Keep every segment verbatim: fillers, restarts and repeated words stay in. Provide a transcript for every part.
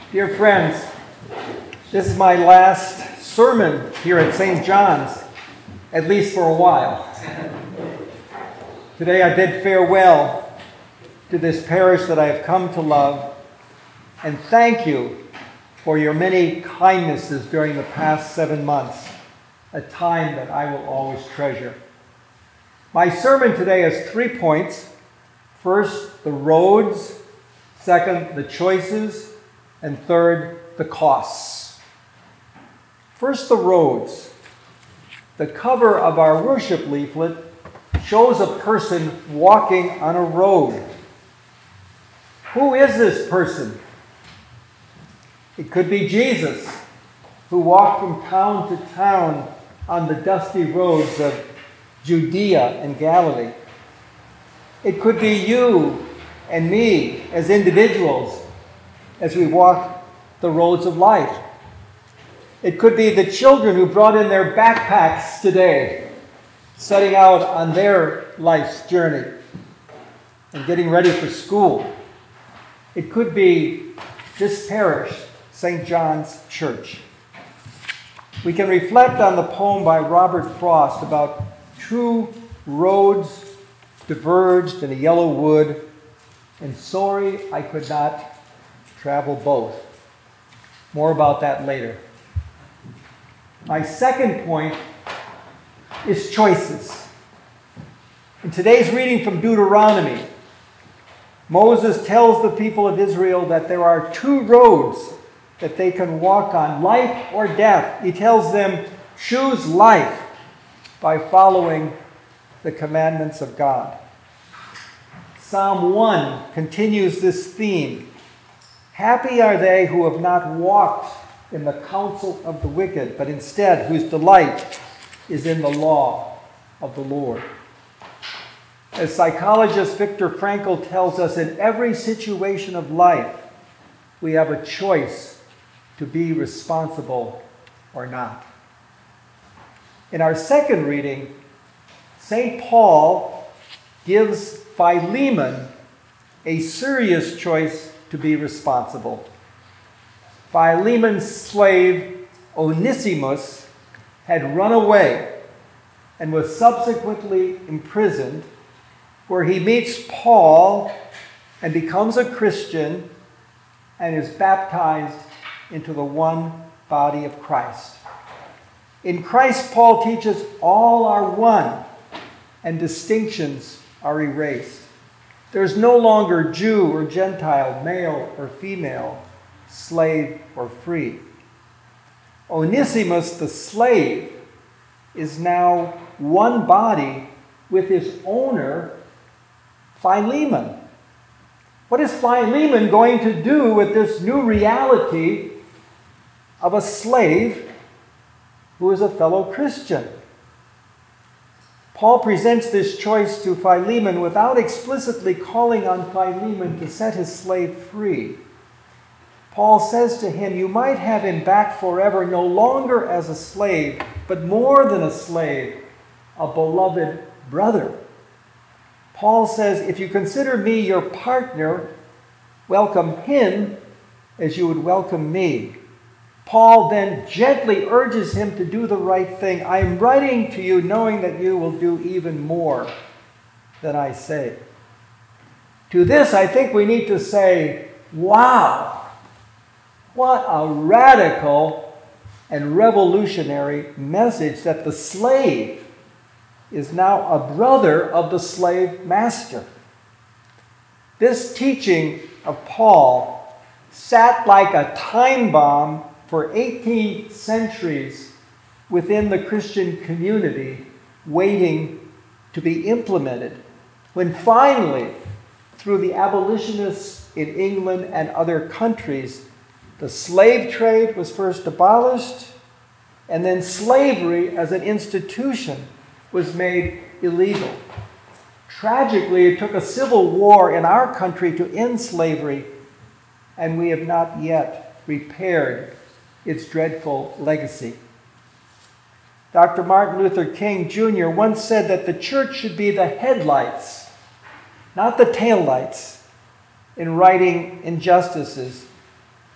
Dear friends, this is my last sermon here at Saint John's, at least for a while. Today I bid farewell to this parish that I have come to love, and thank you for your many kindnesses during the past seven months, a time that I will always treasure. My sermon today has three points. First, the roads. Second, the choices. And third, the costs. First, the roads. The cover of our worship leaflet shows a person walking on a road. Who is this person? It could be Jesus, who walked from town to town on the dusty roads of Judea and Galilee. It could be you and me as individuals as we walk the roads of life. It could be the children who brought in their backpacks today, setting out on their life's journey and getting ready for school. It could be this parish, Saint John's Church. We can reflect on the poem by Robert Frost about two roads diverged in a yellow wood, and sorry I could not travel both. More about that later. My second point is choices. In today's reading from Deuteronomy, Moses tells the people of Israel that there are two roads that they can walk on, life or death. He tells them, choose life by following the commandments of God. Psalm one continues this theme. Happy are they who have not walked in the counsel of the wicked, but instead whose delight is in the law of the Lord. As psychologist Viktor Frankl tells us, in every situation of life, we have a choice to be responsible or not. In our second reading, Saint Paul gives Philemon a serious choice to be responsible. Philemon's slave, Onesimus, had run away and was subsequently imprisoned, where he meets Paul and becomes a Christian and is baptized into the one body of Christ. In Christ, Paul teaches all are one and distinctions are erased. There's no longer Jew or Gentile, male or female, slave or free. Onesimus, the slave, is now one body with his owner, Philemon. What is Philemon going to do with this new reality of a slave who is a fellow Christian? Paul presents this choice to Philemon without explicitly calling on Philemon to set his slave free. Paul says to him, you might have him back forever, no longer as a slave, but more than a slave, a beloved brother. Paul says, if you consider me your partner, welcome him as you would welcome me. Paul then gently urges him to do the right thing. I am writing to you knowing that you will do even more than I say. To this, I think we need to say, wow, what a radical and revolutionary message that the slave is now a brother of the slave master. This teaching of Paul sat like a time bomb for eighteen centuries within the Christian community, waiting to be implemented. When finally, through the abolitionists in England and other countries, the slave trade was first abolished, and then slavery as an institution was made illegal. Tragically, it took a civil war in our country to end slavery, and we have not yet repaired its dreadful legacy. Doctor Martin Luther King Junior once said that the church should be the headlights, not the taillights, in righting injustices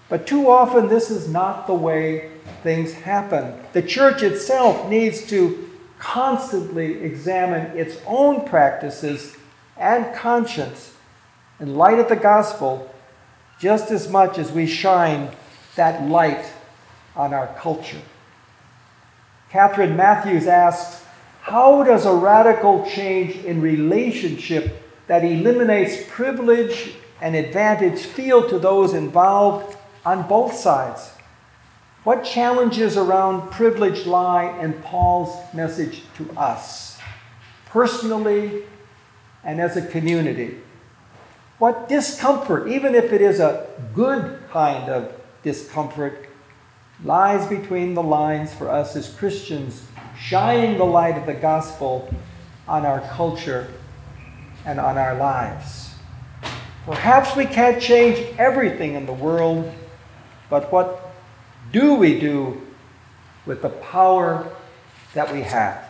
But too often, this is not the way things happen. The church itself needs to constantly examine its own practices and conscience in light of the gospel, just as much as we shine that light on our culture. Catherine Matthews asks, how does a radical change in relationship that eliminates privilege and advantage feel to those involved on both sides? What challenges around privilege lie in Paul's message to us, personally and as a community? What discomfort, even if it is a good kind of discomfort, lies between the lines for us as Christians, shining the light of the gospel on our culture and on our lives? Perhaps we can't change everything in the world, but what do we do with the power that we have?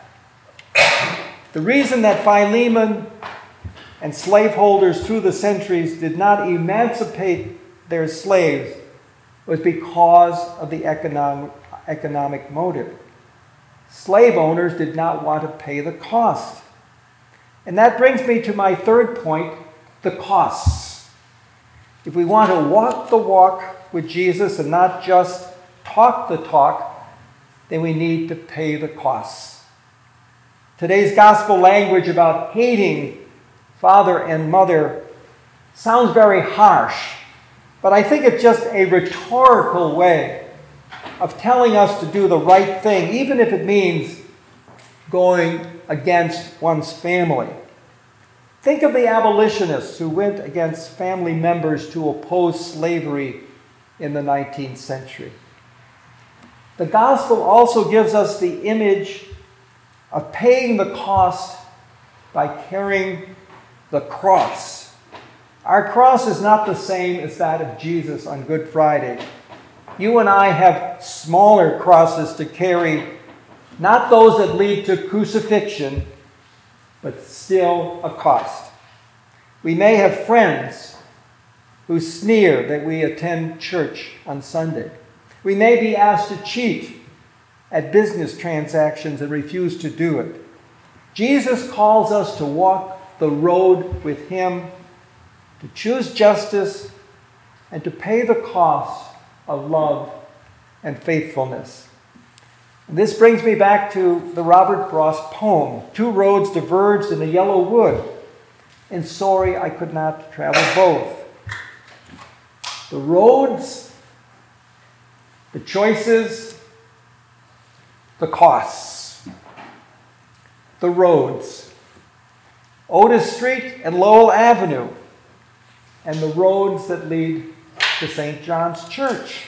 The reason that Philemon and slaveholders through the centuries did not emancipate their slaves was because of the economic, economic motive. Slave owners did not want to pay the cost. And that brings me to my third point, the costs. If we want to walk the walk with Jesus and not just talk the talk, then we need to pay the costs. Today's gospel language about hating father and mother sounds very harsh, but I think it's just a rhetorical way of telling us to do the right thing, even if it means going against one's family. Think of the abolitionists who went against family members to oppose slavery in the nineteenth century. The gospel also gives us the image of paying the cost by carrying the cross. Our cross is not the same as that of Jesus on Good Friday. You and I have smaller crosses to carry, not those that lead to crucifixion, but still a cost. We may have friends who sneer that we attend church on Sunday. We may be asked to cheat at business transactions and refuse to do it. Jesus calls us to walk the road with him, to choose justice, and to pay the cost of love and faithfulness. And this brings me back to the Robert Frost poem, Two roads diverged in the yellow wood, and sorry I could not travel both. The roads, the choices, the costs. The roads. Otis Street and Lowell Avenue, and the roads that lead to Saint John's Church.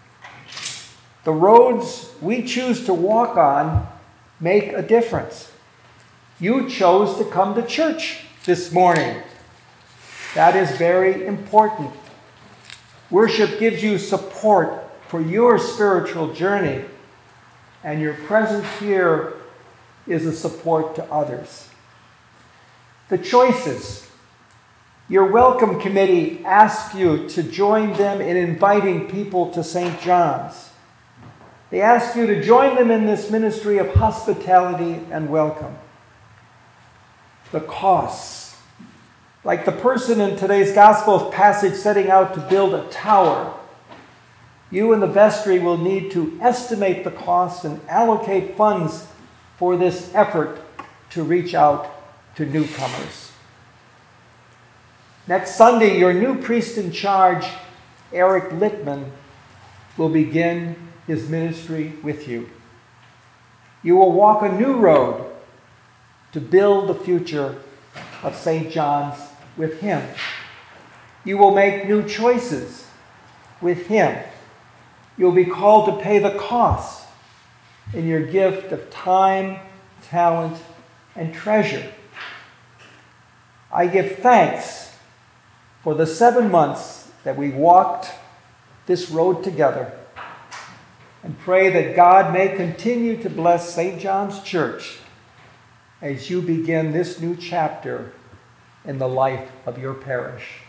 The roads we choose to walk on make a difference. You chose to come to church this morning. That is very important. Worship gives you support for your spiritual journey, and your presence here is a support to others. The choices. Your welcome committee asks you to join them in inviting people to Saint John's. They ask you to join them in this ministry of hospitality and welcome. The costs. Like the person in today's gospel passage setting out to build a tower, you in the vestry will need to estimate the costs and allocate funds for this effort to reach out to newcomers. Next Sunday, your new priest in charge, Eric Littman, will begin his ministry with you. You will walk a new road to build the future of Saint John's with him. You will make new choices with him. You'll be called to pay the cost in your gift of time, talent, and treasure. I give thanks for the seven months that we walked this road together, and pray that God may continue to bless Saint John's Church as you begin this new chapter in the life of your parish.